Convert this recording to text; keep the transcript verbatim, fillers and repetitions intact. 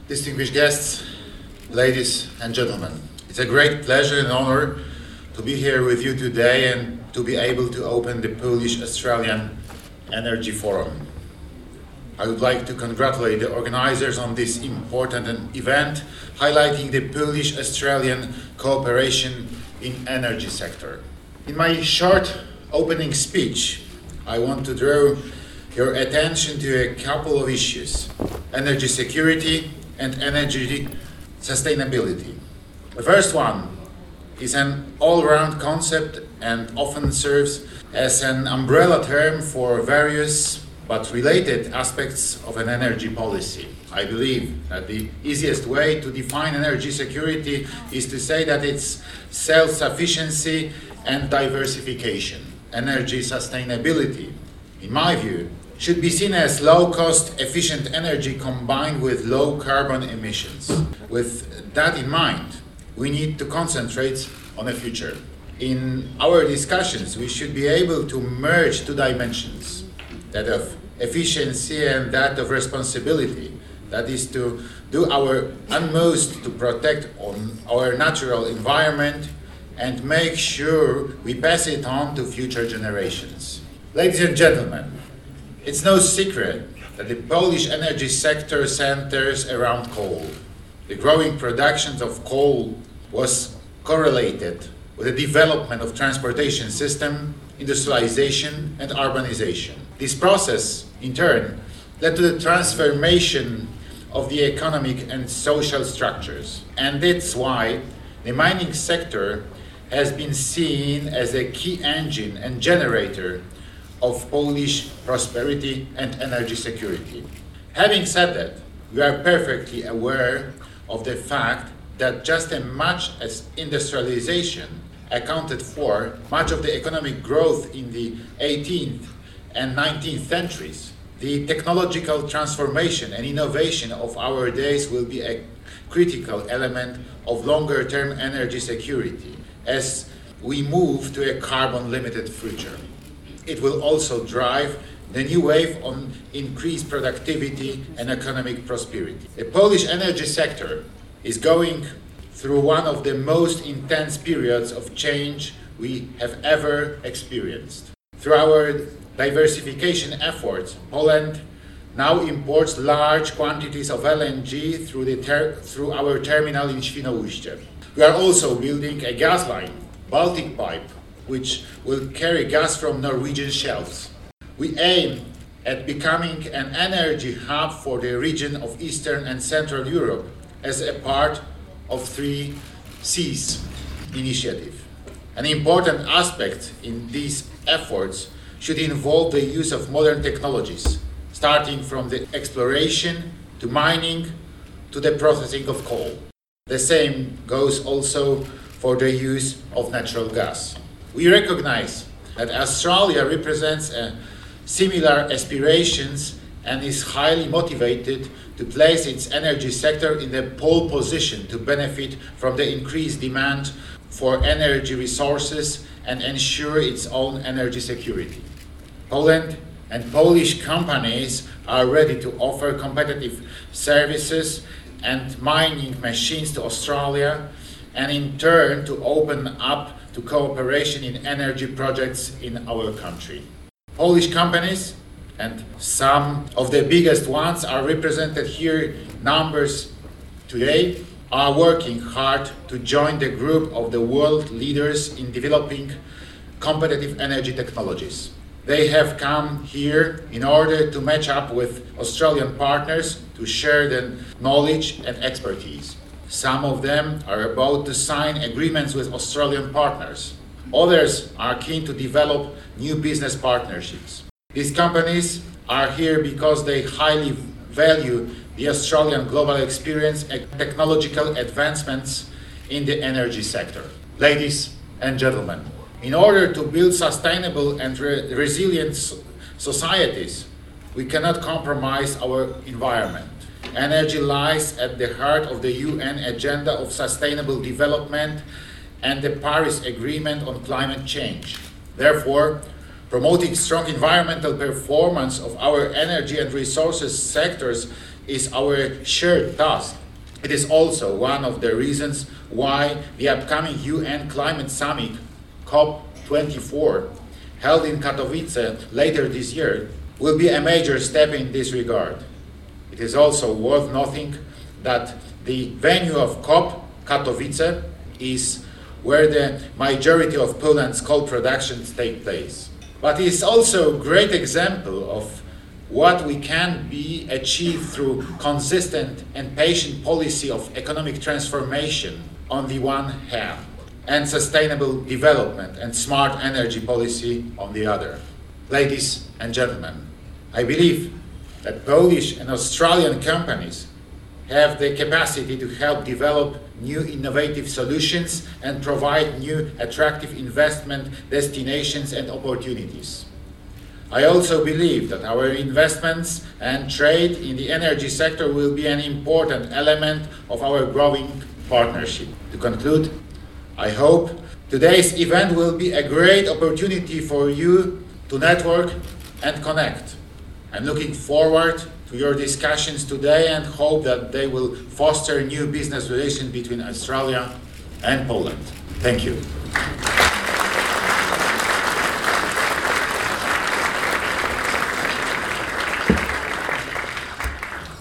Distinguished guests, ladies and gentlemen, it's a great pleasure and honor to be here with you today and to be able to open the Polish-Australian Energy Forum. I would like to congratulate the organizers on this important event, highlighting the Polish-Australian cooperation in energy sector. In my short opening speech, I want to draw your attention to a couple of issues: energy security and energy sustainability. The first one is an all-round concept and often serves as an umbrella term for various but related aspects of an energy policy. I believe that the easiest way to define energy security is to say that it's self-sufficiency and diversification. Energy sustainability, in my view, should be seen as low-cost, efficient energy combined with low carbon emissions. With that in mind, we need to concentrate on the future. In our discussions, we should be able to merge two dimensions, that of efficiency and that of responsibility. That is to do our utmost to protect on our natural environment and make sure we pass it on to future generations. Ladies and gentlemen, it's no secret that the Polish energy sector centers around coal. The growing production of coal was correlated with the development of transportation system, industrialization, and urbanization. This process, in turn, led to the transformation of the economic and social structures. And that's why the mining sector has been seen as a key engine and generator of Polish prosperity and energy security. Having said that, we are perfectly aware of the fact that just as much as industrialization accounted for much of the economic growth in the eighteenth and nineteenth centuries, the technological transformation and innovation of our days will be a critical element of longer-term energy security as we move to a carbon-limited future. It will also drive the new wave on increased productivity and economic prosperity. The Polish energy sector is going through one of the most intense periods of change we have ever experienced. Through our diversification efforts, Poland now imports large quantities of L N G through, the ter- through our terminal in Świnoujście. We are also building a gas line, Baltic Pipe, which will carry gas from Norwegian shelves. We aim at becoming an energy hub for the region of Eastern and Central Europe as a part of Three Seas initiative. An important aspect in these efforts should involve the use of modern technologies, starting from the exploration to mining to the processing of coal. The same goes also for the use of natural gas. We recognize that Australia represents a similar aspirations and is highly motivated to place its energy sector in the pole position to benefit from the increased demand for energy resources and ensure its own energy security. Poland and Polish companies are ready to offer competitive services and mining machines to Australia, and in turn to open up to cooperation in energy projects in our country. Polish companies, and some of the biggest ones are represented here, numbers today, are working hard to join the group of the world leaders in developing competitive energy technologies. They have come here in order to match up with Australian partners to share the knowledge and expertise. Some of them are about to sign agreements with Australian partners. Others are keen to develop new business partnerships. These companies are here because they highly value the Australian global experience and technological advancements in the energy sector. Ladies and gentlemen, in order to build sustainable and re- resilient societies, we cannot compromise our environment. Energy lies at the heart of the U N Agenda of Sustainable Development and the Paris Agreement on Climate Change. Therefore, promoting strong environmental performance of our energy and resources sectors is our shared task. It is also one of the reasons why the upcoming U N Climate Summit, COP twenty-four, held in Katowice later this year, will be a major step in this regard. It is also worth noting that the venue of COP, Katowice, is where the majority of Poland's coal productions take place. But it is also a great example of what we can be achieved through consistent and patient policy of economic transformation on the one hand, and sustainable development and smart energy policy on the other. Ladies and gentlemen, I believe that Polish and Australian companies have the capacity to help develop new innovative solutions and provide new attractive investment destinations and opportunities. I also believe that our investments and trade in the energy sector will be an important element of our growing partnership. To conclude, I hope today's event will be a great opportunity for you to network and connect. I'm looking forward to your discussions today and hope that they will foster new business relations between Australia and Poland. Thank you.